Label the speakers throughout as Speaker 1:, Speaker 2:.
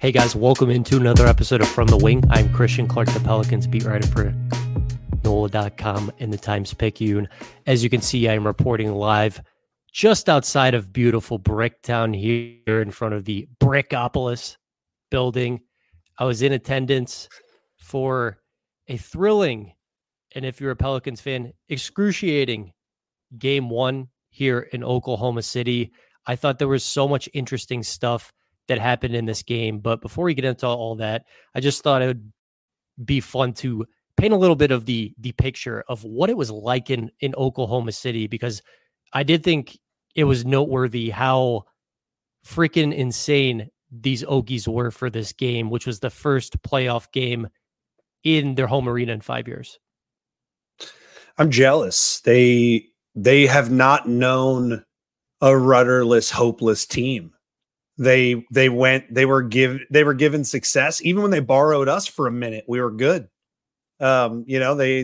Speaker 1: Hey guys, welcome into another episode of From the Wing. I'm Christian Clark, the Pelicans beat writer for NOLA.com and the Times-Picayune. As you can see, I'm reporting live just outside of beautiful Bricktown here in front of the Brickopolis building. I was in attendance for a thrilling, and if you're a Pelicans fan, excruciating game one here in Oklahoma City. I thought there was so much interesting stuff that happened in this game. But before we get into all that, I just thought it would be fun to paint a little bit of the picture of what it was like in Oklahoma City, because I did think it was noteworthy how freaking insane these Okies were for this game, which was the first playoff game in their home arena in 5 years.
Speaker 2: I'm jealous. They have not known a rudderless, hopeless team. They were given success. Even when they borrowed us for a minute, we were good. They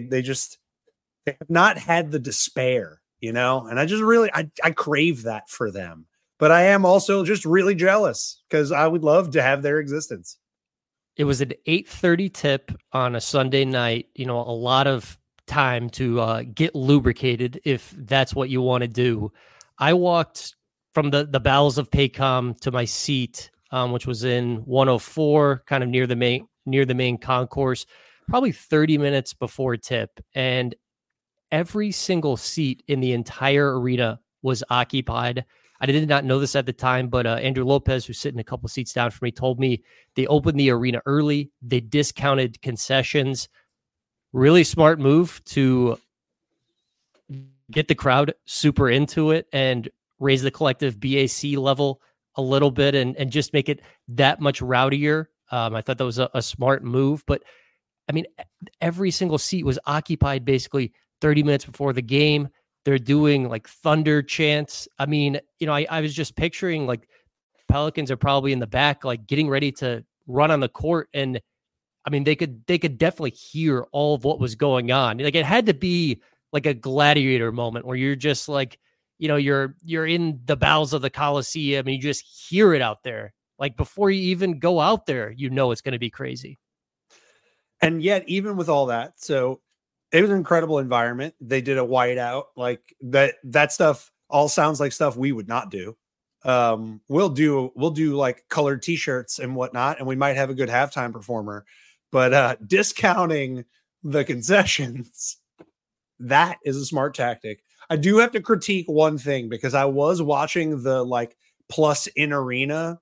Speaker 2: have not had the despair, and I just really, I crave that for them, but I am also just really jealous because I would love to have their existence.
Speaker 1: It was an 8:30 tip on a Sunday night, a lot of time to get lubricated if that's what you want to do. I walked from the bowels of Paycom to my seat, which was in 104, kind of near the main concourse, probably 30 minutes before tip. And every single seat in the entire arena was occupied. I did not know this at the time, but Andrew Lopez, who's sitting a couple seats down from me, told me they opened the arena early. They discounted concessions. Really smart move to get the crowd super into it and raise the collective BAC level a little bit and just make it that much rowdier. I thought that was a smart move, but I mean, every single seat was occupied basically 30 minutes before the game. They're doing like thunder chants. I mean, I was just picturing like Pelicans are probably in the back, like getting ready to run on the court. And I mean, they could definitely hear all of what was going on. Like it had to be like a gladiator moment where you're just like, you're in the bowels of the Coliseum and you just hear it out there. Like before you even go out there, it's going to be crazy.
Speaker 2: And yet, even with all that, so it was an incredible environment. They did a whiteout, like that stuff all sounds like stuff we would not do. We'll do like colored t-shirts and whatnot, and we might have a good halftime performer, but discounting the concessions, that is a smart tactic. I do have to critique one thing because I was watching the like plus in arena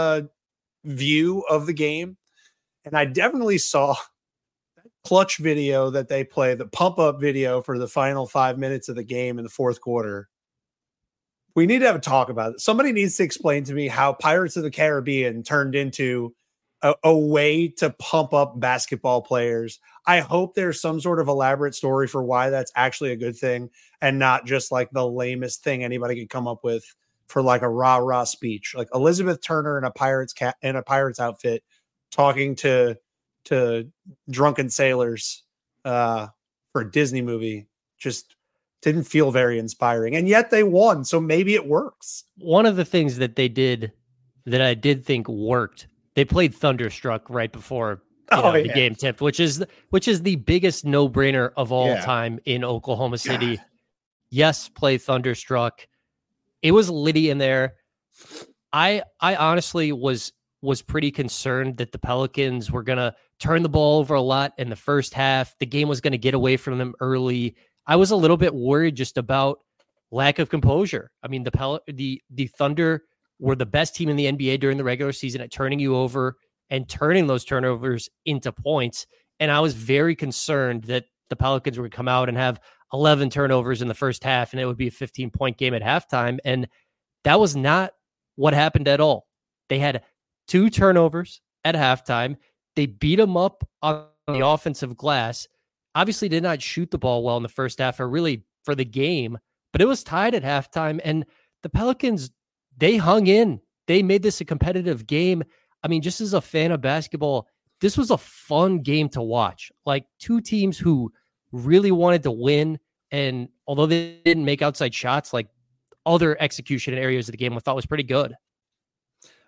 Speaker 2: view of the game, and I definitely saw that clutch video that they play, the pump up video for the final 5 minutes of the game in the fourth quarter. We need to have a talk about it. Somebody needs to explain to me how Pirates of the Caribbean turned into a way to pump up basketball players. I hope there's some sort of elaborate story for why that's actually a good thing and not just like the lamest thing anybody could come up with for like a rah-rah speech. Like Elizabeth Turner in a Pirates outfit talking to drunken sailors for a Disney movie just didn't feel very inspiring. And yet they won, so maybe it works.
Speaker 1: One of the things that they did that I did think worked, they played Thunderstruck right before the game tipped, which is the biggest no-brainer of all time in Oklahoma City. God. Yes, play Thunderstruck. It was litty in there. I honestly was pretty concerned that the Pelicans were going to turn the ball over a lot in the first half. The game was going to get away from them early. I was a little bit worried just about lack of composure. I mean, the Thunder were the best team in the NBA during the regular season at turning you over and turning those turnovers into points. And I was very concerned that the Pelicans would come out and have 11 turnovers in the first half and it would be a 15-point game at halftime. And that was not what happened at all. They had 2 turnovers at halftime. They beat them up on the offensive glass. Obviously did not shoot the ball well in the first half or really for the game, but it was tied at halftime. And the Pelicans, they hung in. They made this a competitive game. I mean, just as a fan of basketball, this was a fun game to watch. Like 2 teams who really wanted to win. And although they didn't make outside shots, like other execution areas of the game I thought was pretty good.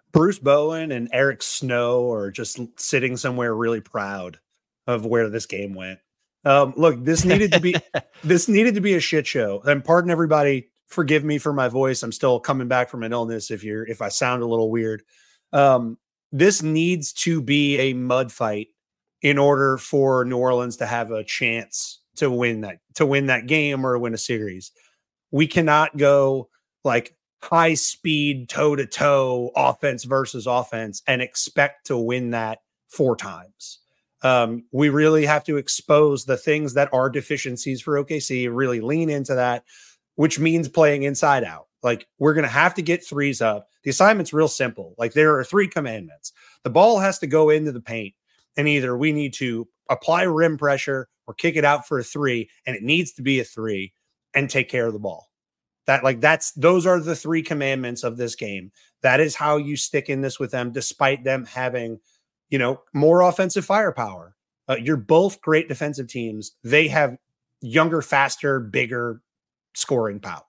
Speaker 2: Bruce Bowen and Eric Snow are just sitting somewhere really proud of where this game went. Look, this needed to be a shit show. And pardon everybody, forgive me for my voice. I'm still coming back from an illness. If I sound a little weird, this needs to be a mud fight in order for New Orleans to have a chance to win that game or win a series. We cannot go like high speed toe to toe offense versus offense and expect to win that 4 times. We really have to expose the things that are deficiencies for OKC, really lean into that, which means playing inside out. Like, we're going to have to get threes up. The assignment's real simple. Like, there are 3 commandments. The ball has to go into the paint, and either we need to apply rim pressure or kick it out for a 3, and it needs to be a 3, and take care of the ball. Those are the 3 commandments of this game. That is how you stick in this with them, despite them having, more offensive firepower. You're both great defensive teams. They have younger, faster, bigger scoring power.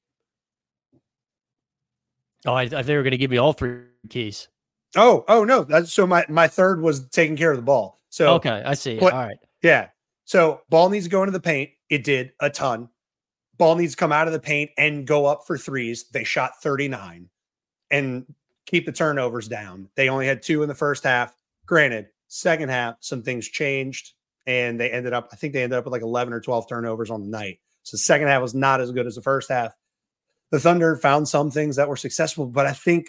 Speaker 1: Oh, I thought they were going to give me all 3 keys.
Speaker 2: Oh no. So my third was taking care of the ball. So
Speaker 1: okay, I see. All right.
Speaker 2: Yeah. So ball needs to go into the paint. It did a ton. Ball needs to come out of the paint and go up for threes. They shot 39 and keep the turnovers down. They only had 2 in the first half. Granted, second half, some things changed and they ended up with like 11 or 12 turnovers on the night. So the second half was not as good as the first half. The Thunder found some things that were successful, but I think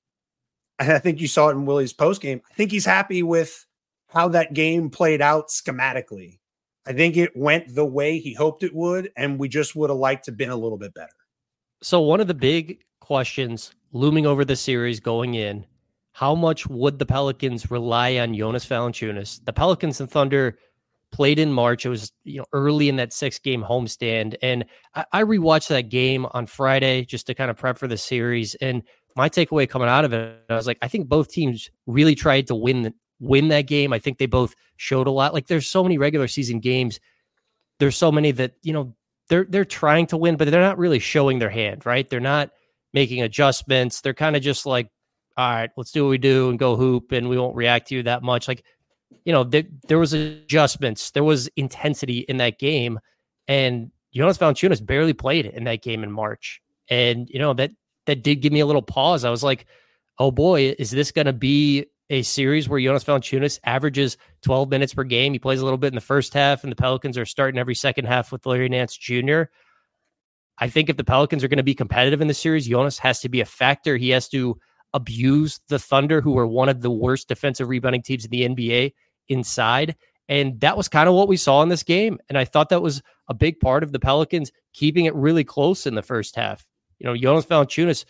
Speaker 2: you saw it in Willie's post game. I think he's happy with how that game played out schematically. I think it went the way he hoped it would, and we just would have liked to have been a little bit better.
Speaker 1: So one of the big questions looming over the series going in, how much would the Pelicans rely on Jonas Valanciunas? The Pelicans and Thunder played in March. It was early in that 6-game homestand, and I rewatched that game on Friday just to kind of prep for the series. And my takeaway coming out of it, I was like, I think both teams really tried to win that game. I think they both showed a lot. Like, there's so many regular season games. There's so many that, they're trying to win, but they're not really showing their hand, right? They're not making adjustments. They're kind of just like, all right, let's do what we do and go hoop, and we won't react to you that much. Like, there was adjustments. There was intensity in that game, and Jonas Valanciunas barely played in that game in March. And, that did give me a little pause. I was like, oh boy, is this going to be a series where Jonas Valanciunas averages 12 minutes per game? He plays a little bit in the first half, and the Pelicans are starting every second half with Larry Nance Jr. I think if the Pelicans are going to be competitive in the series, Jonas has to be a factor. He has to abuse the Thunder, who are one of the worst defensive rebounding teams in the NBA inside. And that was kind of what we saw in this game. And I thought that was a big part of the Pelicans keeping it really close in the first half. Jonas Valanciunas,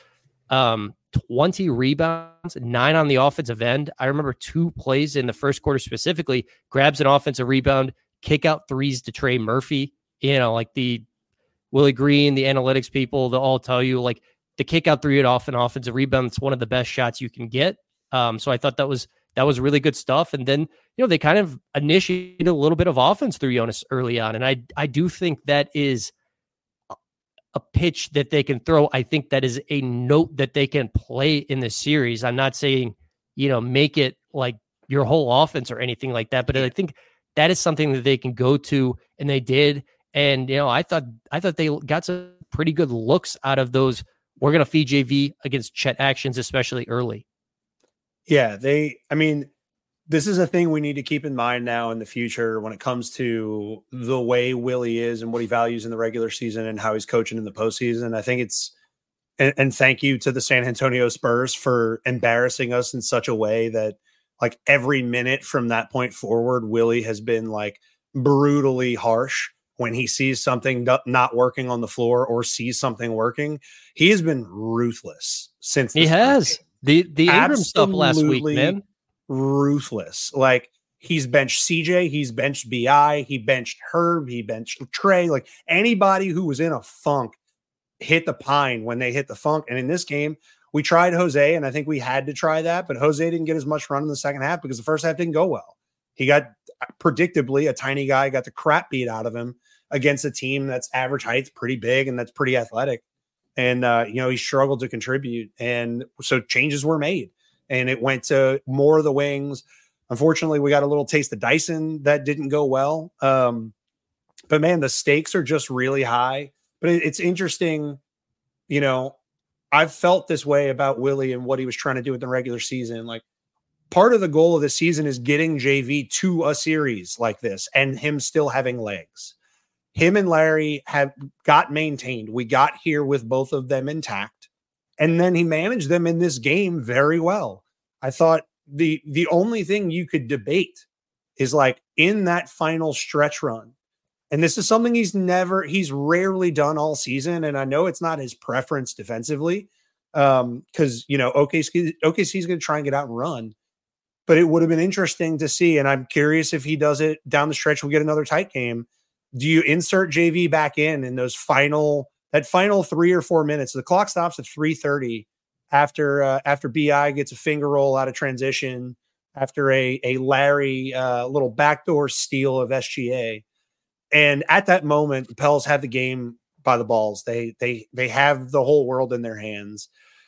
Speaker 1: 20 rebounds, 9 on the offensive end. I remember 2 plays in the first quarter specifically, grabs an offensive rebound, kick out threes to Trey Murphy. Like the Willie Green, the analytics people, they'll all tell you, like, the kick out 3 off an offensive rebound, it's one of the best shots you can get. So I thought that was really good stuff. And then, they kind of initiated a little bit of offense through Jonas early on. And I do think that is a pitch that they can throw. I think that is a note that they can play in the series. I'm not saying, make it like your whole offense or anything like that, but I think that is something that they can go to, and they did. And, I thought they got some pretty good looks out of those. We're going to feed JV against Chet actions, especially early.
Speaker 2: Yeah, this is a thing we need to keep in mind now in the future when it comes to the way Willie is and what he values in the regular season and how he's coaching in the postseason. I think and thank you to the San Antonio Spurs for embarrassing us in such a way that, like, every minute from that point forward, Willie has been like brutally harsh when he sees something not working on the floor or sees something working. He has been ruthless since
Speaker 1: he has the Ingram stuff last week, man.
Speaker 2: Ruthless. Like, he's benched CJ, he's benched BI, he benched Herb, he benched Trey. Like, anybody who was in a funk hit the pine when they hit the funk. And in this game, we tried Jose, and I think we had to try that, but Jose didn't get as much run in the second half because the first half didn't go well. He got, predictably, a tiny guy got the crap beat out of him against a team that's average height, pretty big, and that's pretty athletic. And, he struggled to contribute. And so changes were made. and it went to more of the wings. Unfortunately, we got a little taste of Dyson that didn't go well. But man, the stakes are just really high. But it's interesting, I've felt this way about Willie and what he was trying to do with the regular season. Like, part of the goal of the season is getting JV to a series like this and him still having legs. Him and Larry have got maintained. We got here with both of them intact. And then he managed them in this game very well. I thought the only thing you could debate is like in that final stretch run. And this is something he's rarely done all season. And I know it's not his preference defensively because, OKC is going to try and get out and run. But it would have been interesting to see. And I'm curious if he does it down the stretch, we'll get another tight game. Do you insert JV back in those final 3 or 4 minutes? The clock stops at 3:30 after BI gets a finger roll out of transition, after a Larry little backdoor steal of SGA. And at that moment, the Pels have the game by the balls. They have the whole world in their hands.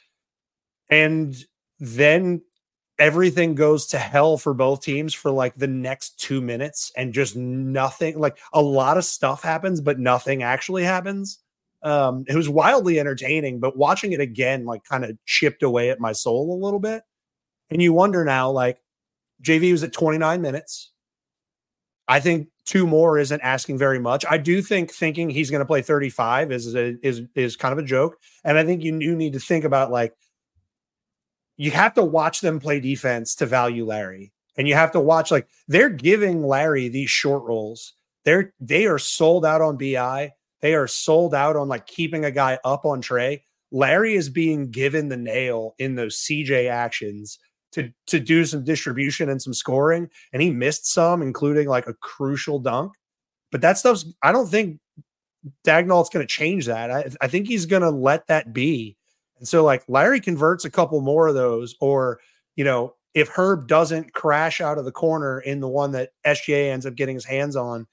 Speaker 2: And then everything goes to hell for both teams for like the next 2 minutes, and just nothing. Like, a lot of stuff happens, but nothing actually happens. It was wildly entertaining, but watching it again, like, kind of chipped away at my soul a little bit. And you wonder now, like, JV was at 29 minutes. I think 2 more isn't asking very much. I do thinking he's going to play 35 is kind of a joke. And I think you need to think about, like, you have to watch them play defense to value Larry. And you have to watch, like, they're giving Larry these short rolls. They are sold out on BI. They are sold out on, like, keeping a guy up on Trey. Larry is being given the nail in those CJ actions to do some distribution and some scoring. And he missed some, including like a crucial dunk. But that stuff's, I don't think Dagnall's going to change that. I think he's going to let that be. And so, like, Larry converts a couple more of those, or, if Herb doesn't crash out of the corner in the one that SGA ends up getting his hands on,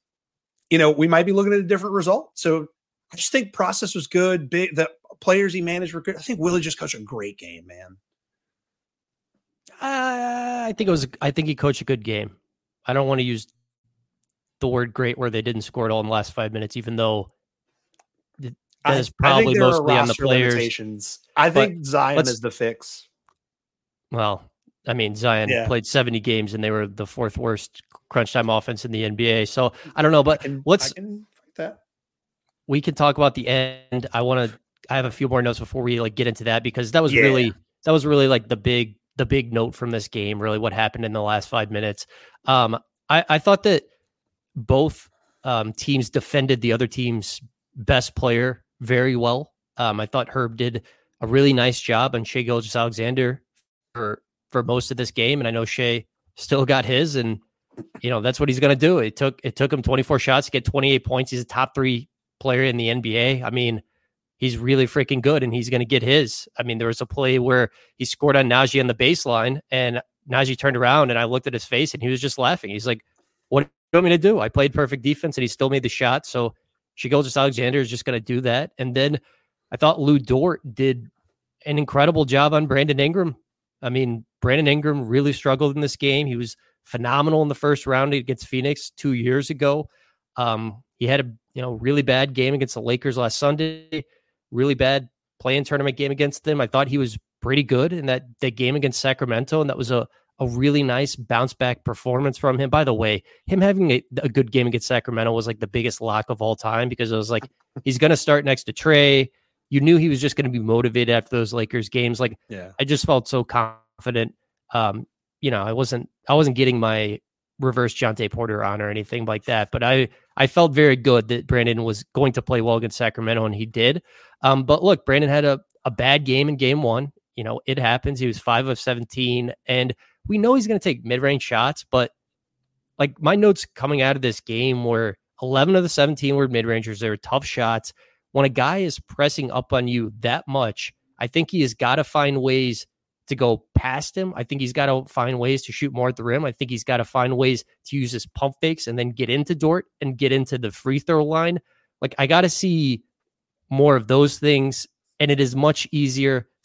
Speaker 2: we might be looking at a different result. So I just think process was good. The players he managed were good. I think Willie just coached a great game, man.
Speaker 1: I think he coached a good game. I don't want to use the word great where they didn't score it all in the last 5 minutes, even though that is probably mostly on the players.
Speaker 2: Limitations. I think Zion is the fix.
Speaker 1: Well, I mean, Zion played 70 games and they were the 4th worst crunch time offense in the NBA. So I don't know, but we can talk about the end. I have a few more notes before we like get into that, because that was really like the big note from this game, really what happened in the last 5 minutes. I thought that both teams defended the other team's best player very well. I thought Herb did a really nice job on Shai Gilgeous-Alexander for most of this game. And I know Shai still got his, and that's what he's going to do. It took him 24 shots to get 28 points. He's a top 3 player in the NBA. I mean, he's really freaking good, and he's going to get his. I mean, there was a play where he scored on Najee on the baseline, and Najee turned around, and I looked at his face, and he was just laughing. He's like, what do you want me to do? I played perfect defense, and he still made the shot. So Shai Gilgeous-Alexander is just going to do that. And then I thought Lou Dort did an incredible job on Brandon Ingram. I mean, Brandon Ingram really struggled in this game. He was phenomenal in the first round against Phoenix 2 years ago. He had a really bad game against the Lakers last Sunday. Really bad play-in tournament game against them. I thought he was pretty good in that game against Sacramento, and that was a really nice bounce-back performance from him. By the way, him having a good game against Sacramento was like the biggest lock of all time, because it was like, he's going to start next to Trey. You knew he was just going to be motivated after those Lakers games. Like, I just felt so confident. I wasn't getting my reverse Jonte Porter on or anything like that, but I felt very good that Brandon was going to play well against Sacramento, and he did. But look, Brandon had a bad game in game 1. It happens. He was 5 of 17, and we know he's going to take mid-range shots, but like, my notes coming out of this game were 11 of the 17 were mid-rangers. They were tough shots. When a guy is pressing up on you that much, I think he has got to find ways to go past him. I think he's got to find ways to shoot more at the rim. I think he's got to find ways to use his pump fakes and then get into Dort and get into the free throw line. Like, I got to see more of those things. And it is much easier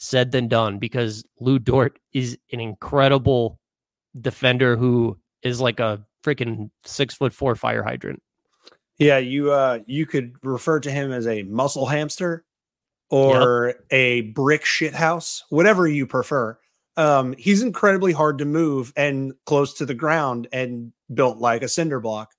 Speaker 1: said than done, because Lou Dort is an incredible defender who is like a freaking 6'4" fire hydrant.
Speaker 2: Yeah, you could refer to him as a muscle hamster or a brick shit house, whatever you prefer. He's incredibly hard to move and close to the ground and built like a cinder block.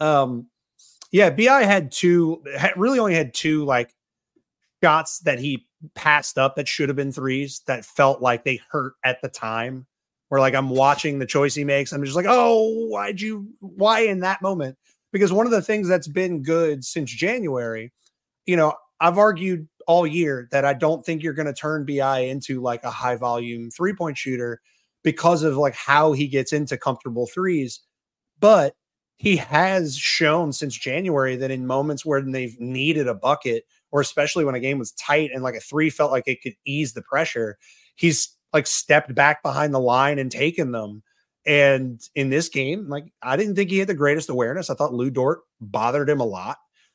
Speaker 2: Yeah, BI really only had two like shots that he passed up that should have been threes that felt like they hurt at the time. Where like I'm watching the choice he makes, I'm just like, oh, why in that moment? Because one of the things that's been good since January, I've argued all year that I don't think you're going to turn BI into like a high volume 3-point shooter because of like how he gets into comfortable threes. But he has shown since January that in moments where they've needed a bucket, or especially when a game was tight and like a three felt like it could ease the pressure, he's like stepped back behind the line and taken them. And in this game, like I didn't think he had the greatest awareness. I thought Lou Dort bothered him a lot.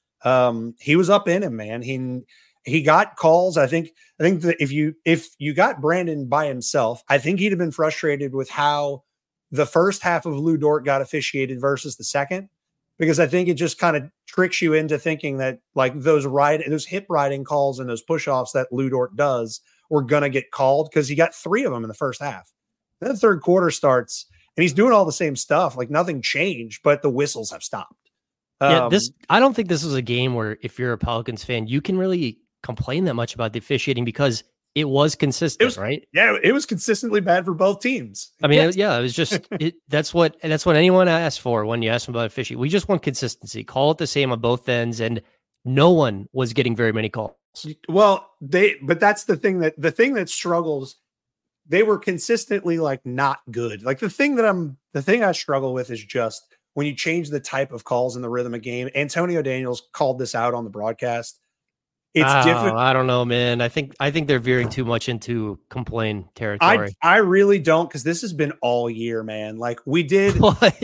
Speaker 2: He was up in him, man. He got calls. I think that if you got Brandon by himself, I think he'd have been frustrated with how the first half of Lou Dort got officiated versus the second, because I think it just kind of tricks you into thinking that like those hip riding calls and those push-offs that Lou Dort does were going to get called, because he got 3 of them in the first half. Then the third quarter starts and he's doing all the same stuff. Like nothing changed, but the whistles have stopped.
Speaker 1: I don't think this was a game where if you're a Pelicans fan, you can really complain that much about the officiating, because it was consistent, right?
Speaker 2: Yeah, it was consistently bad for both teams.
Speaker 1: I mean, it was just that's what anyone asked for when you ask them about officiating. We just want consistency. Call it the same on both ends, and no one was getting very many calls.
Speaker 2: Well, but that's the thing that struggles. They were consistently like not good. Like the thing I struggle with is just when you change the type of calls in the rhythm of game. Antonio Daniels called this out on the broadcast. It's different.
Speaker 1: I don't know, man. I think they're veering too much into complain territory.
Speaker 2: I really don't, because this has been all year, man. Like we did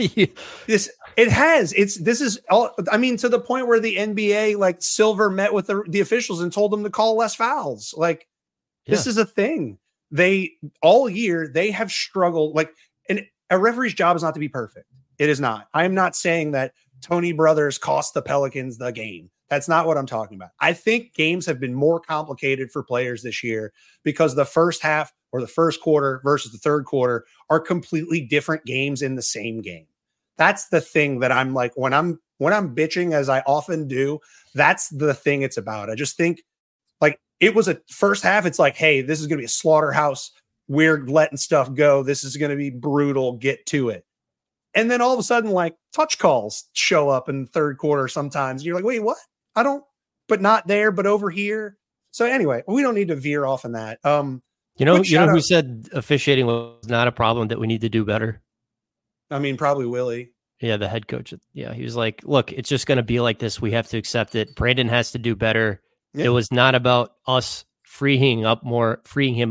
Speaker 2: this. This is all. I mean, to the point where the NBA, like Silver, met with the officials and told them to call less fouls. Like this is a thing. They all year they have struggled. Like, and a referee's job is not to be perfect. It is not. I am not saying that Tony Brothers cost the Pelicans the game. That's not what I'm talking about. I think games have been more complicated for players this year because the first half or the first quarter versus the third quarter are completely different games in the same game. That's the thing that I'm like, when I'm bitching, as I often do, that's the thing it's about. I just think like it was a first half. It's like, hey, this is going to be a slaughterhouse. We're letting stuff go. This is going to be brutal. Get to it. And then all of a sudden, like touch calls show up in the third quarter sometimes. You're like, wait, what? But not there, but over here. So anyway, we don't need to veer off in that.
Speaker 1: You know who said officiating was not a problem, that we need to do better?
Speaker 2: I mean, probably Willie.
Speaker 1: Yeah, the head coach. Yeah, he was like, look, it's just going to be like this. We have to accept it. Brandon has to do better. Yeah. It was not about us freeing him up more.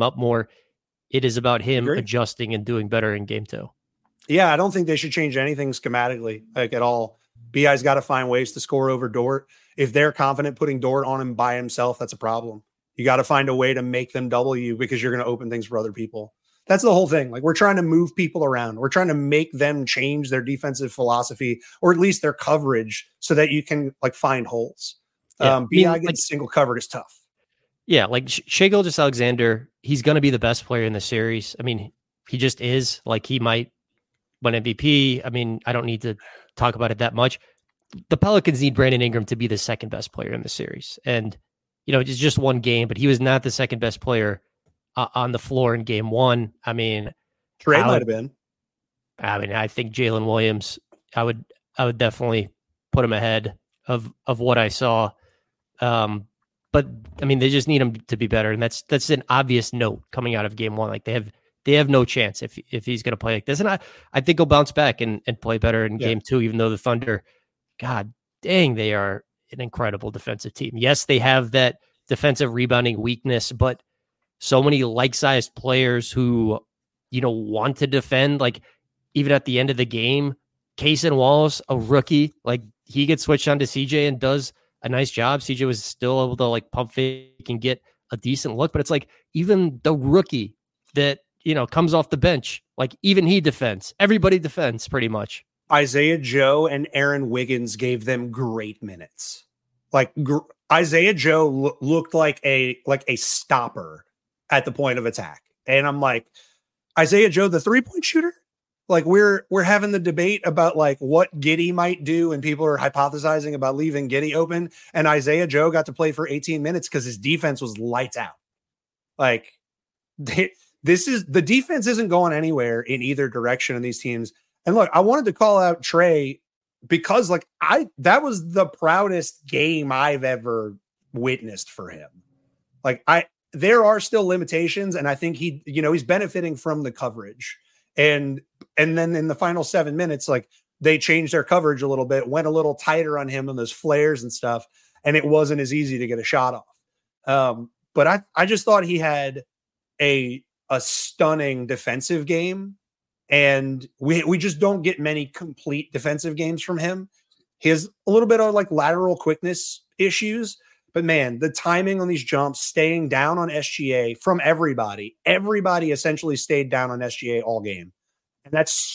Speaker 1: It is about him adjusting and doing better in game 2.
Speaker 2: Yeah, I don't think they should change anything schematically, like at all. BI's got to find ways to score over Dort. If they're confident putting Dort on him by himself, that's a problem. You got to find a way to make them double you, because you're going to open things for other people. That's the whole thing. Like we're trying to move people around. We're trying to make them change their defensive philosophy, or at least their coverage, so that you can like find holes. BI getting single covered is tough.
Speaker 1: Yeah, like Shai Gilgeous-Alexander, he's going to be the best player in the series. I mean, he just is. Like he might win MVP. I mean, I don't need to talk about it that much. The Pelicans need Brandon Ingram to be the second best player in the series. And, it's just one game, but he was not the second best player on the floor in game 1. I mean,
Speaker 2: Trey might have been.
Speaker 1: I mean, I think Jalen Williams, I would definitely put him ahead of what I saw. But I mean, they just need him to be better. And that's an obvious note coming out of game 1. Like they have no chance if he's going to play like this. And I think he'll bounce back and play better in game 2, even though the Thunder, God dang, they are an incredible defensive team. Yes, they have that defensive rebounding weakness, but so many like-sized players who, want to defend, like even at the end of the game, Cason Wallace, a rookie, like he gets switched on to CJ and does a nice job. CJ was still able to like pump fake and get a decent look. But it's like even the rookie that, comes off the bench, like even he defends. Everybody defends pretty much.
Speaker 2: Isaiah Joe and Aaron Wiggins gave them great minutes. Like Isaiah Joe looked like a stopper at the point of attack. And I'm like, Isaiah Joe, the 3-point shooter? Like we're having the debate about like what Giddey might do, and people are hypothesizing about leaving Giddey open. And Isaiah Joe got to play for 18 minutes because his defense was lights out. Like the defense isn't going anywhere in either direction in these teams. And look, I wanted to call out Trae because like that was the proudest game I've ever witnessed for him. Like there are still limitations, and I think he's benefiting from the coverage. And then in the final 7 minutes, like they changed their coverage a little bit, went a little tighter on him on those flares and stuff, and it wasn't as easy to get a shot off. But I just thought he had a stunning defensive game, and we just don't get many complete defensive games from him. He has a little bit of like lateral quickness issues, but man, the timing on these jumps, staying down on SGA from everybody essentially stayed down on SGA all game. And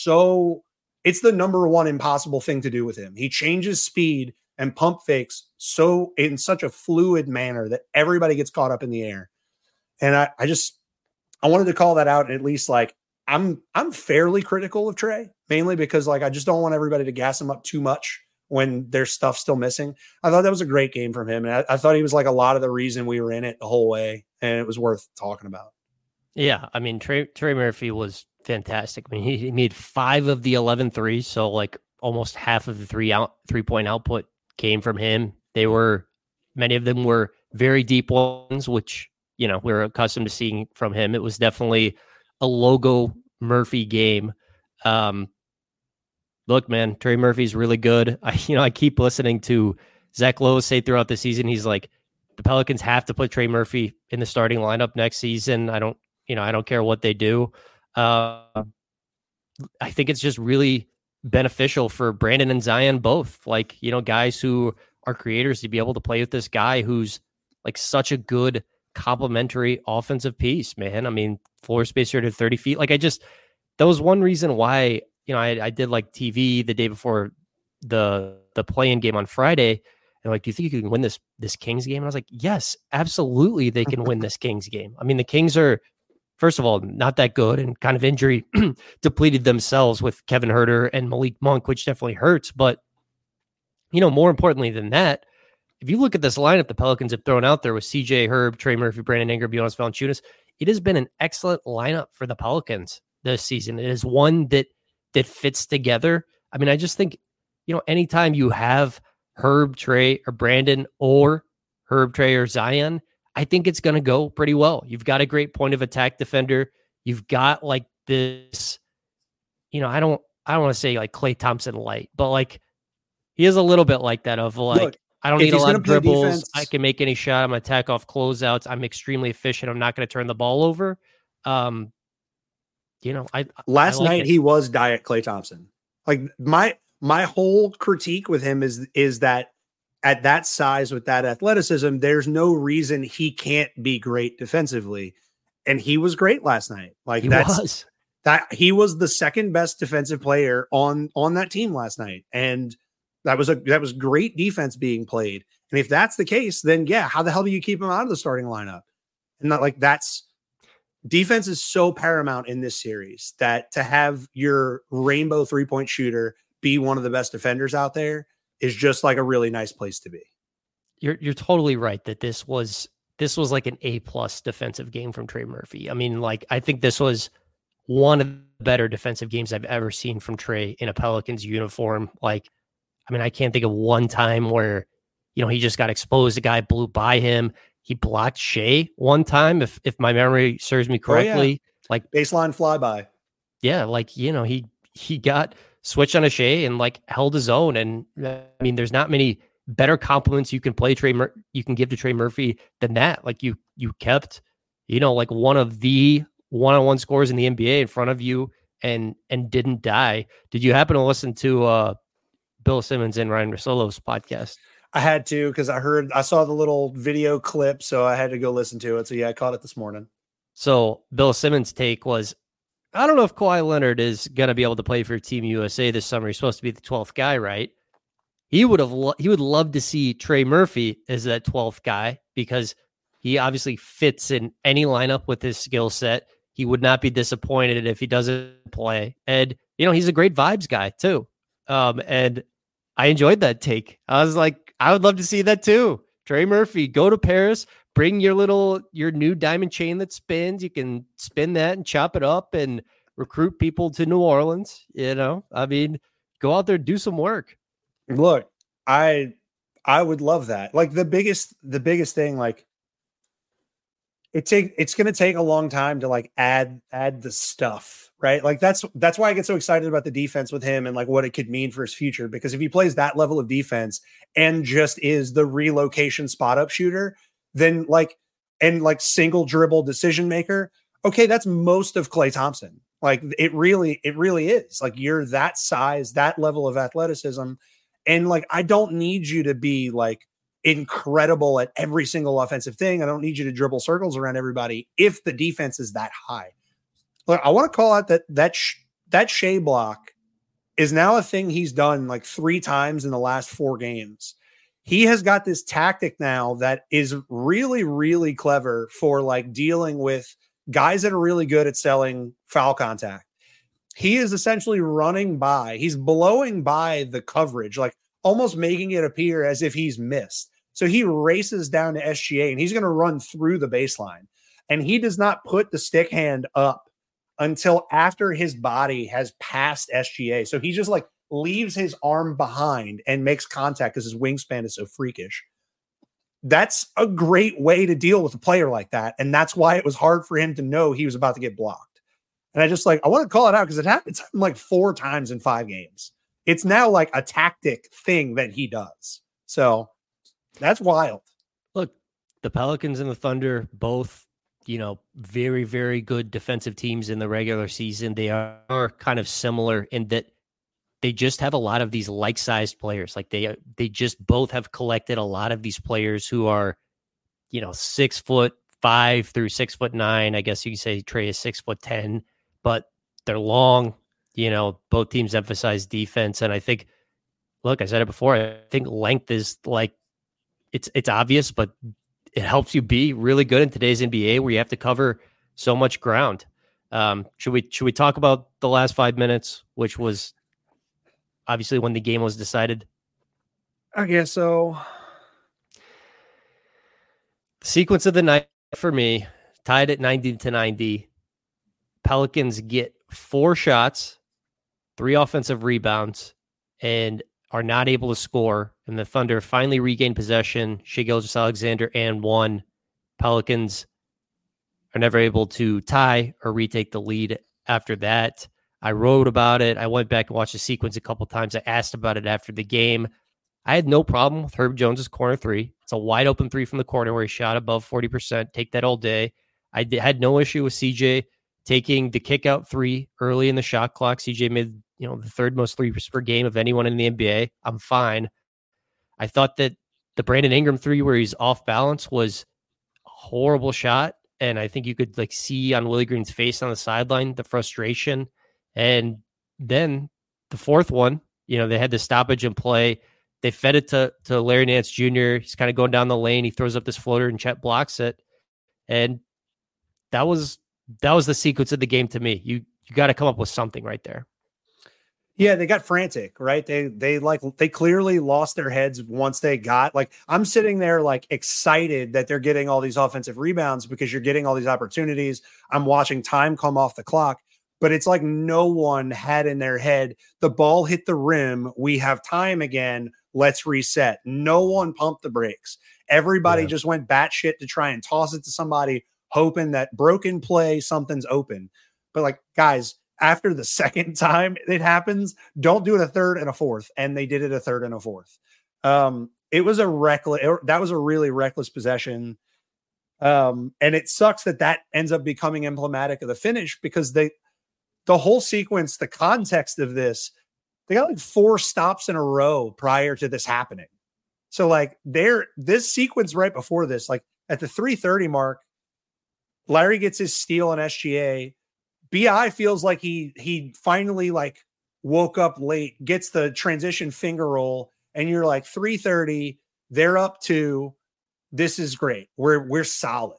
Speaker 2: it's the number one impossible thing to do with him. He changes speed and pump fakes in such a fluid manner that everybody gets caught up in the air. And I wanted to call that out. And at least like, I'm fairly critical of Trae, mainly because like, I just don't want everybody to gas him up too much when there's stuff still missing. I thought that was a great game from him. And I thought he was like a lot of the reason we were in it the whole way. And it was worth talking about.
Speaker 1: Yeah. I mean, Trey Murphy was fantastic. I mean, he made 5 of the 11 threes. So like almost half of the 3-point output came from him. Many of them were very deep ones, which, we're accustomed to seeing from him. It was definitely a logo Murphy game. Look, man, Trey Murphy's really good. I keep listening to Zach Lowe say throughout the season, he's like, the Pelicans have to put Trey Murphy in the starting lineup next season. I don't care what they do. I think it's just really beneficial for Brandon and Zion both. Like, guys who are creators to be able to play with this guy who's like such a good complementary offensive piece, man. I mean, floor spacer to 30 feet. Like that was one reason why, I did like TV the day before the play-in game on Friday. And like, do you think you can win this Kings game? And I was like, yes, absolutely. They can win this Kings game. I mean, the Kings are, first of all, not that good and kind of injury depleted themselves with Kevin Huerter and Malik Monk, which definitely hurts. But, more importantly than that, if you look at this lineup the Pelicans have thrown out there with CJ, Herb, Trey Murphy, Brandon Ingram, Jonas Valanciunas, it has been an excellent lineup for the Pelicans this season. It is one that fits together. I mean, I just think, anytime you have Herb, Trey, or Brandon, or Herb, Trey, or Zion, I think it's going to go pretty well. You've got a great point of attack defender. You've got like this, I don't want to say like Klay Thompson light, but like he is a little bit like that of like, look, I don't need a lot of dribbles. Defense, I can make any shot. I'm going to attack off closeouts. I'm extremely efficient. I'm not going to turn the ball over.
Speaker 2: Last night he was Diet Klay Thompson. Like my whole critique with him is that at that size with that athleticism, there's no reason he can't be great defensively. And he was great last night. Like he was the second best defensive player on that team last night. And that was great defense being played. And if that's the case, then yeah, how the hell do you keep him out of the starting lineup? And not like defense is so paramount in this series that to have your rainbow 3-point shooter be one of the best defenders out there is just like a really nice place to be.
Speaker 1: You're totally right that this was like an A+ defensive game from Trey Murphy. I mean, like, I think this was one of the better defensive games I've ever seen from Trey in a Pelicans uniform. Like, I mean, I can't think of one time where, he just got exposed. The guy blew by him. He blocked Shea one time, if my memory serves me correctly.
Speaker 2: Oh, yeah. Like baseline flyby.
Speaker 1: Yeah, like, he got switched on a Shea and like held his own. And I mean, there's not many better compliments you can you can give to Trey Murphy than that. Like you kept, like one of the one-on-one scores in the NBA in front of you and didn't die. Did you happen to listen to Bill Simmons and Ryan Russillo's podcast?
Speaker 2: I had to because I saw the little video clip, so I had to go listen to it. So yeah, I caught it this morning.
Speaker 1: So Bill Simmons' take was, I don't know if Kawhi Leonard is going to be able to play for Team USA this summer. He's supposed to be the 12th guy, right? He would love to see Trey Murphy as that 12th guy because he obviously fits in any lineup with his skill set. He would not be disappointed if he doesn't play. And, he's a great vibes guy too. And I enjoyed that take. I was like, I would love to see that too. Trey Murphy, go to Paris, bring your new diamond chain that spins. You can spin that and chop it up and recruit people to New Orleans. Go out there, do some work.
Speaker 2: Look, I would love that. Like the biggest thing, like it's going to take a long time to like add the stuff, right? Like that's why I get so excited about the defense with him and like what it could mean for his future. Because if he plays that level of defense and just is the relocation spot up shooter, then single dribble decision maker, okay, that's most of Klay Thompson. Like it really is. Like you're that size, that level of athleticism. And like, I don't need you to be like incredible at every single offensive thing. I don't need you to dribble circles around everybody if the defense is that high. Look, I want to call out that Shea block is now a thing he's done like 3 times in the last 4 games. He has got this tactic now that is really, really clever for like dealing with guys that are really good at selling foul contact. He is essentially he's blowing by the coverage, like almost making it appear as if he's missed. So he races down to SGA and he's going to run through the baseline. And he does not put the stick hand up until after his body has passed SGA. So he just like leaves his arm behind and makes contact because his wingspan is so freakish. That's a great way to deal with a player like that. And that's why it was hard for him to know he was about to get blocked. And I want to call it out because it happened like 4 times in 5 games. It's now like a tactic thing that he does. So that's wild.
Speaker 1: Look, the Pelicans and the Thunder, both, very, very good defensive teams in the regular season. They are kind of similar in that they just have a lot of these like-sized players. Like they just both have collected a lot of these players who are, 6'5" through 6'9". I guess you could say Trey is 6'10", but they're long. Both teams emphasize defense. And I think, look, I said it before, I think length is like, it's obvious, but it helps you be really good in today's NBA where you have to cover so much ground. Should we talk about the last 5 minutes, which was obviously when the game was decided?
Speaker 2: I guess so.
Speaker 1: The sequence of the night for me, tied at 90-90. Pelicans get 4 shots, 3 offensive rebounds, and are not able to score. And the Thunder finally regain possession. Shai Gilgeous-Alexander and 1. Pelicans are never able to tie or retake the lead after that. I wrote about it. I went back and watched the sequence a couple times. I asked about it after the game. I had no problem with Herb Jones's corner 3. It's a wide open 3 from the corner where he shot above 40%. Take that all day. I had no issue with CJ taking the kick out 3 early in the shot clock. CJ made, the 3rd most threes per game of anyone in the NBA. I'm fine. I thought that the Brandon Ingram 3 where he's off balance was a horrible shot. And I think you could like see on Willie Green's face on the sideline, the frustration. And then the 4th one, they had the stoppage and play. They fed it to Larry Nance Jr. He's kind of going down the lane. He throws up this floater and Chet blocks it. And that was the sequence of the game to me. You got to come up with something right there.
Speaker 2: Yeah, they got frantic, right? They clearly lost their heads once they got like, I'm sitting there like excited that they're getting all these offensive rebounds because you're getting all these opportunities. I'm watching time come off the clock, but it's like no one had in their head, the ball hit the rim. We have time again. Let's reset. No one pumped the brakes. Everybody just went batshit to try and toss it to somebody, hoping that broken play, something's open. But like, guys, after the second time it happens, don't do it a 3rd and a 4th. And they did it a 3rd and a 4th. It was that was a really reckless possession. And it sucks that ends up becoming emblematic of the finish because the whole sequence, the context of this, they got like 4 stops in a row prior to this happening. So like this sequence right before this, like at the 3:30 mark, Larry gets his steal on SGA. BI feels like he finally like woke up late, gets the transition finger roll, and you're like 3:30, they're up 2. This is great. We're solid.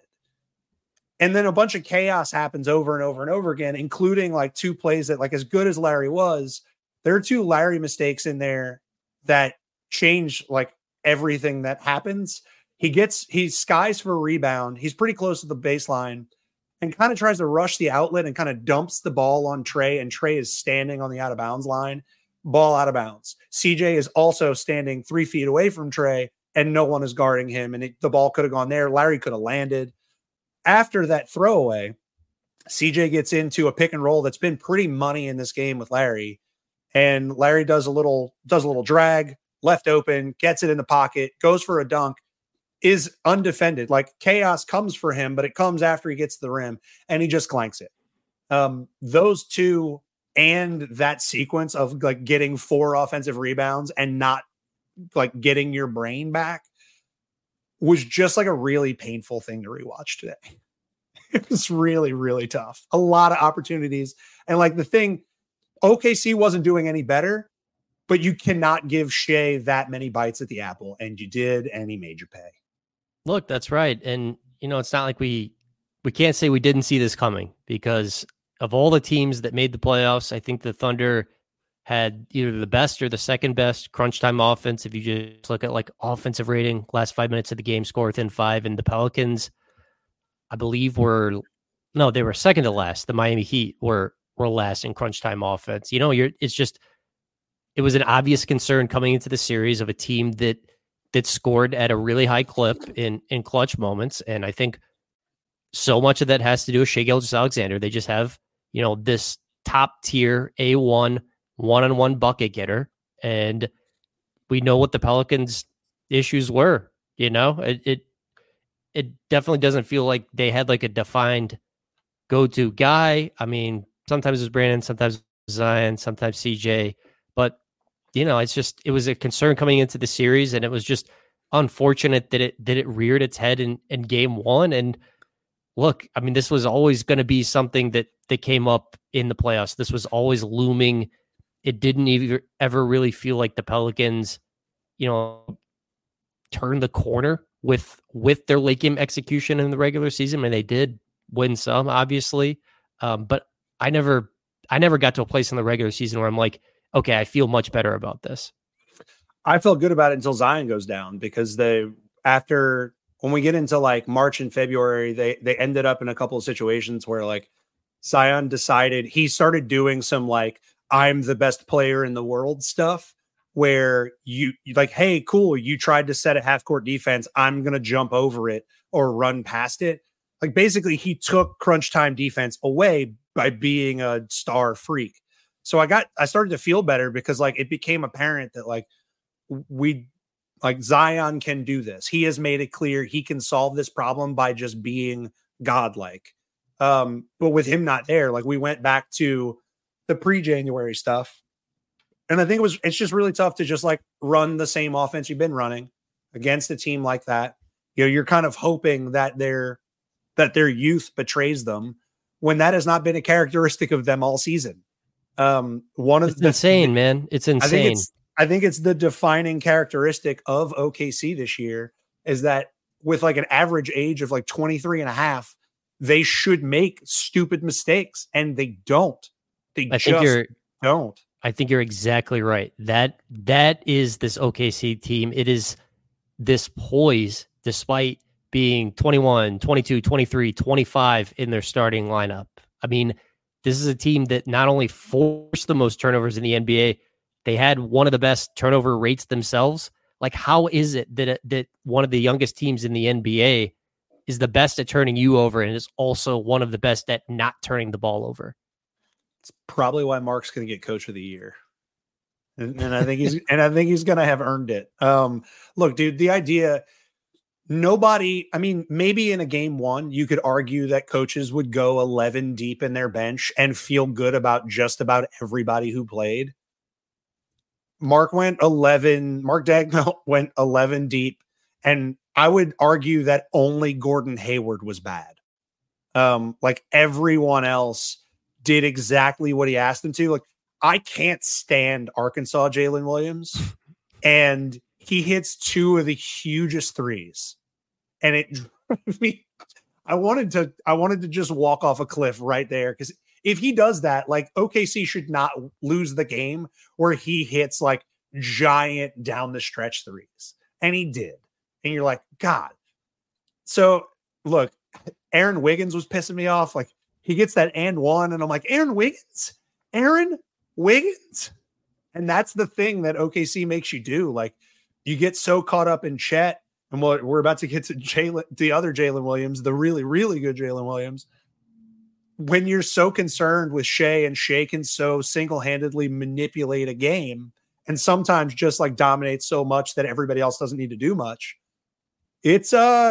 Speaker 2: And then a bunch of chaos happens over and over and over again, including like 2 plays that, like, as good as Larry was, there are 2 Larry mistakes in there that change like everything that happens. He skies for a rebound. He's pretty close to the baseline and kind of tries to rush the outlet and kind of dumps the ball on Trey. And Trey is standing on the out of bounds line, ball out of bounds. CJ is also standing 3 feet away from Trey and no one is guarding him. And the ball could have gone there. Larry could have landed. After that throwaway, CJ gets into a pick and roll that's been pretty money in this game with Larry. And Larry does a little drag, left open, gets it in the pocket, goes for a dunk, is undefended. Like, chaos comes for him, but it comes after he gets to the rim and he just clanks it. Those 2 and that sequence of like getting 4 offensive rebounds and not like getting your brain back was just like a really painful thing to rewatch today. It was really, really tough. A lot of opportunities. And like the thing, OKC wasn't doing any better, but you cannot give Shea that many bites at the apple. And you did, and he made you pay.
Speaker 1: Look, that's right. And, you know, it's not like we can't say we didn't see this coming, because of all the teams that made the playoffs, I think the Thunder had either the best or the second best crunch time offense. If you just look at like offensive rating, last 5 minutes of the game, score within 5, and the Pelicans, I believe they were second to last. The Miami Heat were last in crunch time offense. You know, it was an obvious concern coming into the series of a team that scored at a really high clip in clutch moments. And I think so much of that has to do with Shai Gilgeous-Alexander. They just have, you know, this top tier A1 one-on-one bucket getter. And we know what the Pelicans' issues were. You know, it definitely doesn't feel like they had like a defined go-to guy. I mean, sometimes it's Brandon, sometimes Zion, sometimes CJ, but you know, it was a concern coming into the series, and it was just unfortunate that it reared its head in game 1. And look, I mean, this was always going to be something that came up in the playoffs. This was always looming. It didn't ever really feel like the Pelicans, you know, turned the corner with their late game execution in the regular season. I mean, they did win some, obviously, but I never got to a place in the regular season where I'm like, okay, I feel much better about this.
Speaker 2: I felt good about it until Zion goes down, because when we get into like March and February, they ended up in a couple of situations where like Zion he started doing some like, I'm the best player in the world stuff, where you like, hey, cool, you tried to set a half court defense, I'm going to jump over it or run past it. Like, basically he took crunch time defense away by being a star freak. So I started to feel better, because like it became apparent that like Zion can do this. He has made it clear he can solve this problem by just being godlike. But with him not there, like we went back to the pre-January stuff. And I think it's just really tough to just like run the same offense you've been running against a team like that. You know, you're kind of hoping that their youth betrays them, when that has not been a characteristic of them all season. It's
Speaker 1: insane, man. It's insane.
Speaker 2: I think it's the defining characteristic of OKC this year, is that with like an average age of like 23 and a half, they should make stupid mistakes, and they don't. Don't.
Speaker 1: I think you're exactly right. That is this OKC team. It is this poise, despite being 21, 22, 23, 25 in their starting lineup. I mean, this is a team that not only forced the most turnovers in the NBA, they had one of the best turnover rates themselves. Like, how is it that one of the youngest teams in the NBA is the best at turning you over and is also one of the best at not turning the ball over?
Speaker 2: It's probably why Mark's going to get Coach of the Year, and I think he's going to have earned it. Look, dude, the idea. Maybe in a game 1, you could argue that coaches would go 11 deep in their bench and feel good about just about everybody who played. Mark Dagnall went 11 deep. And I would argue that only Gordon Hayward was bad. Like everyone else did exactly what he asked them to. Like, I can't stand Arkansas Jalen Williams. And he hits two of the hugest threes. And it drove me. I wanted to just walk off a cliff right there. Because if he does that, like OKC should not lose the game where he hits like giant down the stretch threes. And he did. And you're like, God. So look, Aaron Wiggins was pissing me off. Like he gets that and one. And I'm like, Aaron Wiggins. And that's the thing that OKC makes you do. Like you get so caught up in Chet, and we're about to get to the other Jalen Williams, the really, really good Jalen Williams. When you're so concerned with Shea, and Shea can so single-handedly manipulate a game and sometimes just like dominate so much that everybody else doesn't need to do much. It's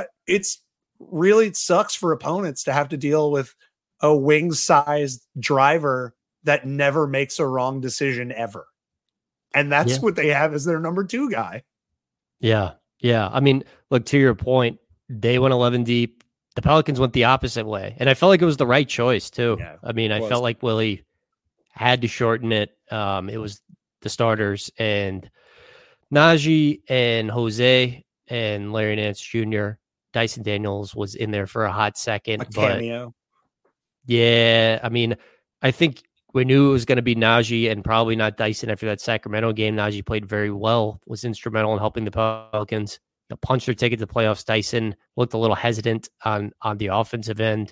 Speaker 2: really sucks for opponents to have to deal with a wing-sized driver that never makes a wrong decision ever. And that's what they have as their number 2 guy.
Speaker 1: Yeah. Yeah. I mean, look, to your point, they went 11 deep. The Pelicans went the opposite way. And I felt like it was the right choice too. Yeah, I mean, I felt like Willie had to shorten it. It was the starters and Najee and Jose and Larry Nance Jr. Dyson Daniels was in there for a hot second.
Speaker 2: A cameo.
Speaker 1: Yeah. I mean, I think we knew it was going to be Najee and probably not Dyson after that Sacramento game. Najee played very well, was instrumental in helping the Pelicans punch their ticket to the playoffs. Dyson looked a little hesitant on the offensive end.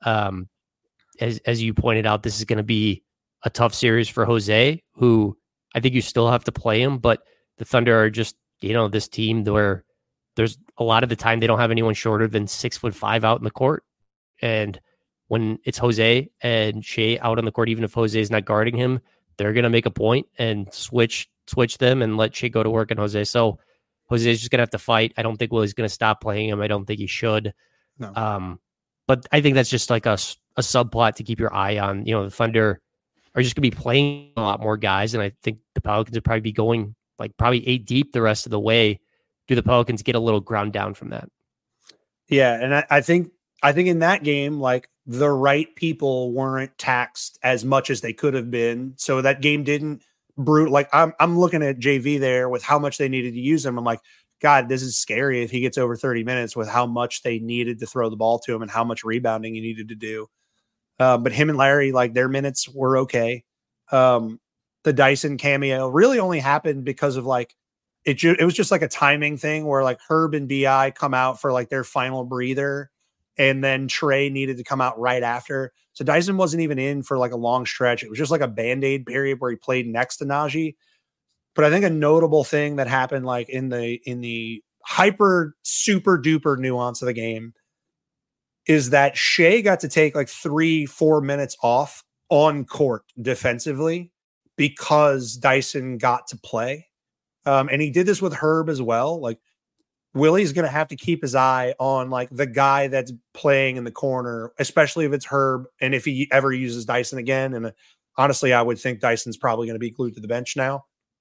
Speaker 1: As you pointed out, this is going to be a tough series for Jose, who I think you still have to play him, but the Thunder are just, this team where there's a lot of the time they don't have anyone shorter than 6'5" out in the court. And when it's Jose and Shea out on the court, even if Jose is not guarding him, they're going to make a point and switch them and let Shea go to work on Jose. So Jose is just going to have to fight. I don't think Willie's going to stop playing him. I don't think he should. No. But I think that's just like a subplot to keep your eye on. The Thunder are just going to be playing a lot more guys. And I think the Pelicans would probably be going like probably 8 deep the rest of the way. Do the Pelicans get a little ground down from that?
Speaker 2: Yeah. And I think in that game, like the right people weren't taxed as much as they could have been. So that game didn't brute. Like I'm looking at JV there with how much they needed to use him. I'm like, God, this is scary if he gets over 30 minutes with how much they needed to throw the ball to him and how much rebounding he needed to do. But him and Larry, like their minutes were okay. The Dyson cameo really only happened because of like, it was just like a timing thing where like Herb and BI come out for like their final breather. And then Trey needed to come out right after. So Dyson wasn't even in for like a long stretch. It was just like a Band-Aid period where he played next to Najee. But I think a notable thing that happened like in the hyper super duper nuance of the game is that Shea got to take like 3-4 minutes off on court defensively because Dyson got to play. And he did this with Herb as well. Like Willie's going to have to keep his eye on like the guy that's playing in the corner, especially if it's Herb. And if he ever uses Dyson again. And honestly, I would think Dyson's probably going to be glued to the bench now.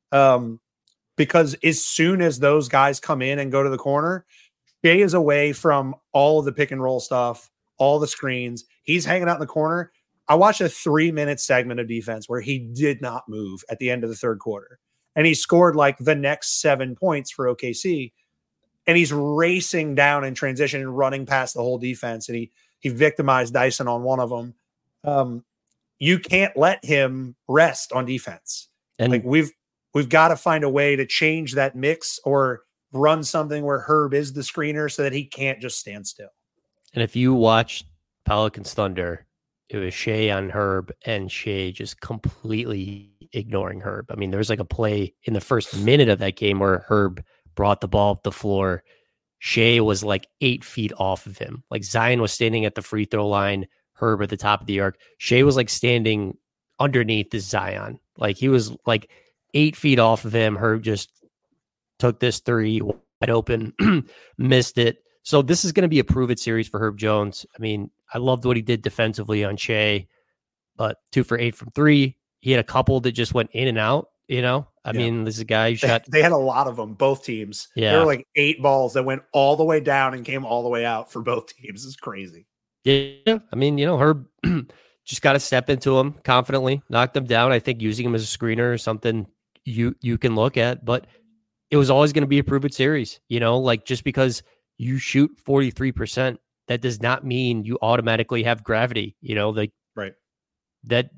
Speaker 2: Because as soon as those guys come in and go to the corner, Shea is away from all of the pick and roll stuff, all the screens. He's hanging out in the corner. I watched a 3-minute segment of defense where he did not move at the end of the third quarter. And he scored like the next 7 points for OKC. And he's racing down in transition and running past the whole defense. And he victimized Dyson on one of them. You can't let him rest on defense. And like we've got to find a way to change that mix or run something where Herb is the screener so that he can't just stand still.
Speaker 1: And if you watch Pelicans Thunder, it was Shea on Herb and Shea just completely ignoring Herb. I mean, there was like a play in the first minute of that game where Herb brought the ball up the floor. Shea was like 8 feet off of him. Like Zion was standing at the free throw line, Herb at the top of the arc. Shea was like standing underneath this Zion. Like he was like 8 feet off of him. Herb just took this three wide open, missed it. So this is going to be a prove it series for Herb Jones. I mean, I loved what he did defensively on Shea, but 2 for 8 from 3. He had a couple that just went in and out, I mean, this is a guy who shot.
Speaker 2: They had a lot of them, both teams.
Speaker 1: Yeah.
Speaker 2: There were like 8 balls that went all the way down and came all the way out for both teams. It's crazy.
Speaker 1: Yeah. I mean, Herb just got to step into him confidently, knock them down. I think using him as a screener or something you can look at, but it was always going to be a proven series, like just because you shoot 43%, that does not mean you automatically have gravity,
Speaker 2: right.
Speaker 1: That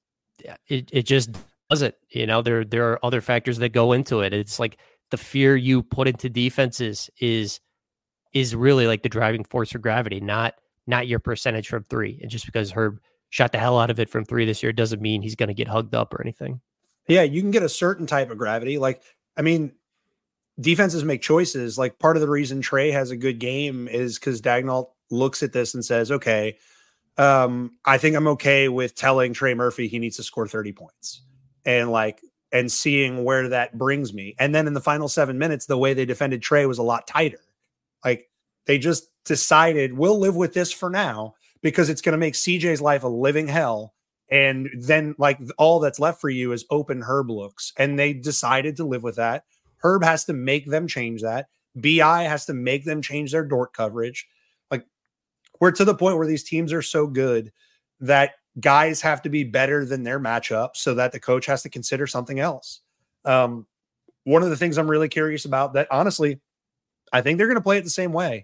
Speaker 1: it just doesn't, there are other factors that go into it. It's like the fear you put into defenses is really like the driving force for gravity, not your percentage from 3. And just because Herb shot the hell out of it from 3 this year doesn't mean he's going to get hugged up or anything.
Speaker 2: Yeah, you can get a certain type of gravity. Like, I mean, defenses make choices. Like, part of the reason Trey has a good game is because Daigneault looks at this and says, okay, I think I'm okay with telling Trey Murphy he needs to score 30 points and seeing where that brings me. And then in the final 7 minutes, the way they defended Trey was a lot tighter. Like, they just decided we'll live with this for now because it's going to make CJ's life a living hell. And then like all that's left for you is open Herb looks. And they decided to live with that. Herb has to make them change that. BI has to make them change their Dort coverage. Like, we're to the point where these teams are so good that guys have to be better than their matchup so that the coach has to consider something else. One of the things I'm really curious about that, honestly, I think they're going to play it the same way,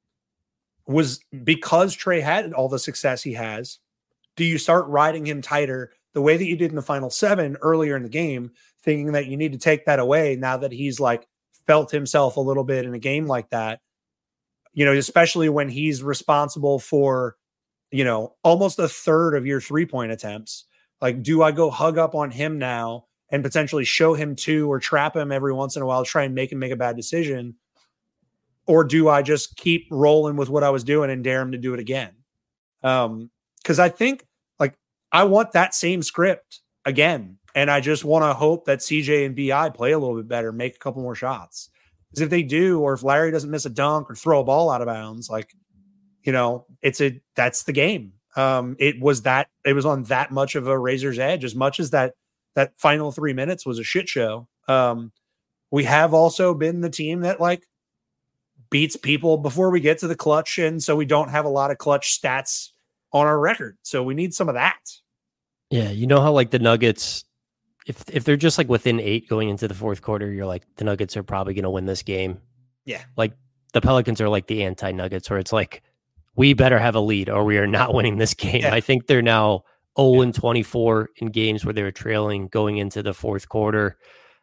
Speaker 2: was because Trey had all the success he has. Do you start riding him tighter the way that you did in the final 7 earlier in the game, thinking that you need to take that away now that he's like felt himself a little bit in a game like that, especially when he's responsible for, almost a third of your 3-point attempts. Like, do I go hug up on him now and potentially show him 2 or trap him every once in a while, try and make him make a bad decision? Or do I just keep rolling with what I was doing and dare him to do it again? Because I think, like, I want that same script again. And I just want to hope that CJ and BI play a little bit better, make a couple more shots. Because if they do, or if Larry doesn't miss a dunk or throw a ball out of bounds, like, that's the game. It was on that much of a razor's edge, as much as that final 3 minutes was a shit show. We have also been the team that like beats people before we get to the clutch. And so we don't have a lot of clutch stats on our record. So we need some of that.
Speaker 1: Yeah. You know how like the Nuggets, if they're just like within 8 going into the fourth quarter, you're like, the Nuggets are probably going to win this game.
Speaker 2: Yeah.
Speaker 1: Like the Pelicans are like the anti-Nuggets, where it's like, we better have a lead or we are not winning this game. Yeah. I think they're now 0-24 in games where they were trailing going into the fourth quarter.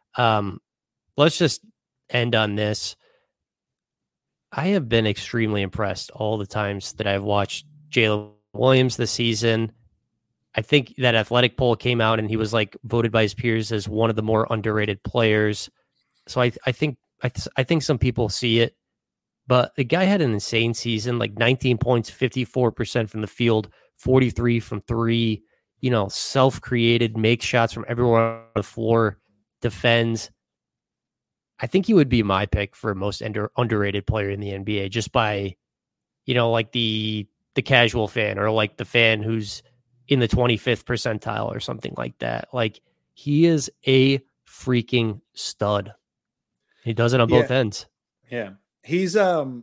Speaker 1: Let's just end on this. I have been extremely impressed all the times that I've watched Jalen Williams this season. I think that Athletic poll came out and he was like voted by his peers as one of the more underrated players. So I think some people see it, but the guy had an insane season, like 19 points, 54% from the field, 43 from 3, self-created, makes shots from everywhere on the floor, defends. I think he would be my pick for most underrated player in the NBA, just by, like the casual fan or like the fan who's in the 25th percentile or something like that. Like, he is a freaking stud. He does it on both ends.
Speaker 2: Yeah. He's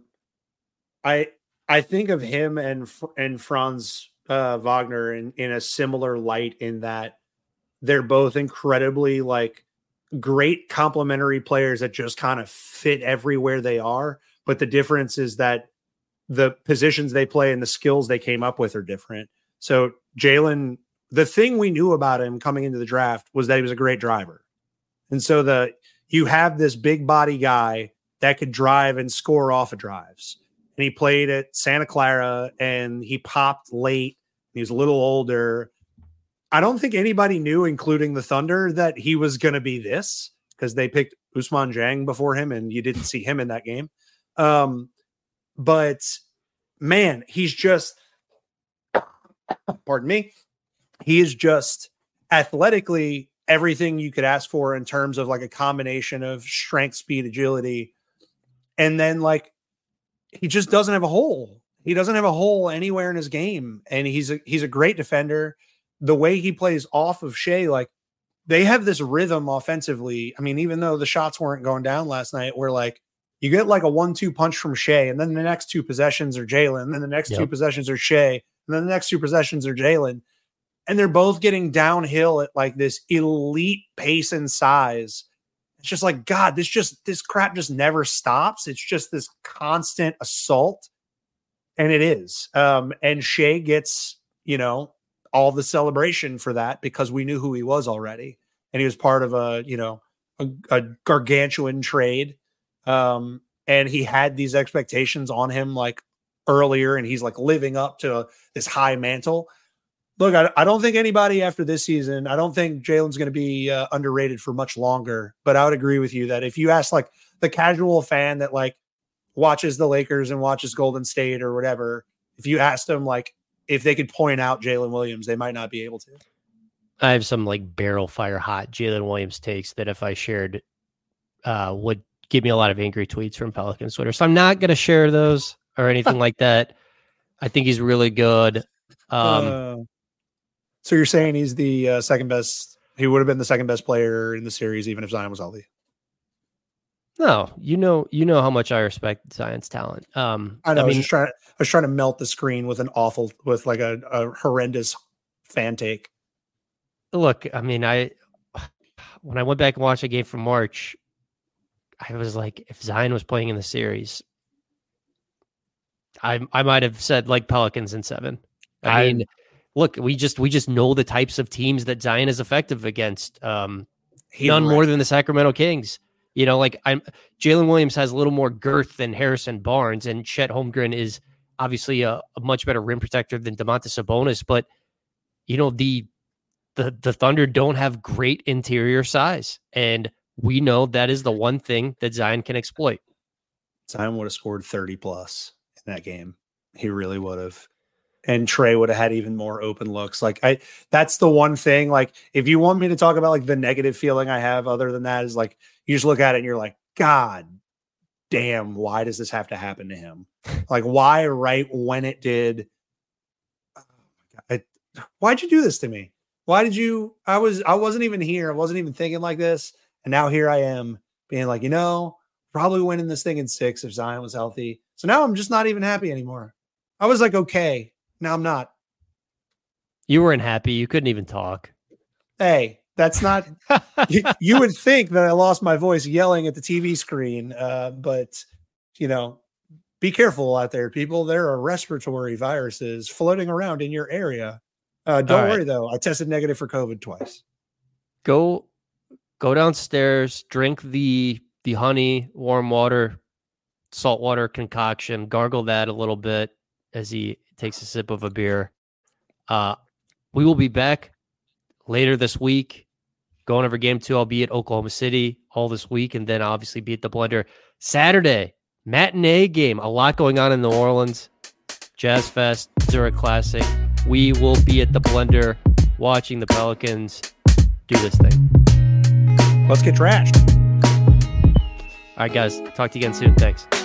Speaker 2: I think of him and Franz Wagner in a similar light, in that they're both incredibly like great complementary players that just kind of fit everywhere they are. But the difference is that the positions they play and the skills they came up with are different. So Jalen, the thing we knew about him coming into the draft was that he was a great driver. And so you have this big body guy that could drive and score off of drives. And he played at Santa Clara and he popped late. He was a little older. I don't think anybody knew, including the Thunder, that he was going to be this, because they picked Ousmane Dieng before him and you didn't see him in that game. But man, he's just, pardon me, he is just athletically everything you could ask for in terms of like a combination of strength, speed, agility. And then like, he just doesn't have a hole. He doesn't have a hole anywhere in his game. And he's a great defender. The way he plays off of Shea, like they have this rhythm offensively. I mean, even though the shots weren't going down last night, where like you get like a 1-2 punch from Shea, and then the next two possessions are Jalen, and then the next two possessions are Shea, and then the next two possessions are Jalen. And they're both getting downhill at like this elite pace and size. It's just like, God, this crap just never stops. It's just this constant assault. And it is. And Shea gets, all the celebration for that because we knew who he was already. And he was part of a gargantuan trade. And he had these expectations on him like earlier, and he's like living up to this high mantle. Look, I don't think anybody after this season, I don't think Jalen's going to be underrated for much longer, but I would agree with you that if you ask like the casual fan that like watches the Lakers and watches Golden State or whatever, if you asked them like if they could point out Jalen Williams, they might not be able to.
Speaker 1: I have some like barrel fire hot Jalen Williams takes that if I shared would give me a lot of angry tweets from Pelicans Twitter. So I'm not going to share those or anything like that. I think he's really good.
Speaker 2: So you're saying he's the second best? He would have been the second best player in the series, even if Zion was healthy.
Speaker 1: No, you know how much I respect Zion's talent.
Speaker 2: I know. I was trying to melt the screen with a horrendous fan take.
Speaker 1: Look, I mean, when I went back and watched a game from March, I was like, if Zion was playing in the series, I might have said like Pelicans in 7. I mean, look, we just know the types of teams that Zion is effective against. None more than the Sacramento Kings. Jalen Williams has a little more girth than Harrison Barnes, and Chet Holmgren is obviously a much better rim protector than Domantas Sabonis. But the Thunder don't have great interior size, and we know that is the one thing that Zion can exploit.
Speaker 2: Zion would have scored 30 plus in that game. He really would have. And Trey would have had even more open looks. That's the one thing. Like, if you want me to talk about like the negative feeling I have, other than that, is like you just look at it and you're like, God damn, why does this have to happen to him? Like, why right when it did? Oh my God, why'd you do this to me? Why did you? I wasn't even here. I wasn't even thinking like this, and now here I am being like, probably winning this thing in 6 if Zion was healthy. So now I'm just not even happy anymore. I was like, okay. Now I'm not.
Speaker 1: You weren't happy. You couldn't even talk.
Speaker 2: Hey, that's not. you would think that I lost my voice yelling at the TV screen, but be careful out there, people. There are respiratory viruses floating around in your area. Don't worry though. I tested negative for COVID twice.
Speaker 1: Go downstairs. Drink the honey, warm water, salt water concoction. Gargle that a little bit as he takes a sip of a beer. We will be back later this week, going over game 2. I'll be at Oklahoma City all this week, and then obviously be at the Blender Saturday matinee game. A lot going on in New Orleans. Jazz Fest, Zurich Classic. We will be at the Blender watching the Pelicans do this thing.
Speaker 2: Let's get trashed.
Speaker 1: All right, guys. Talk to you again soon. Thanks.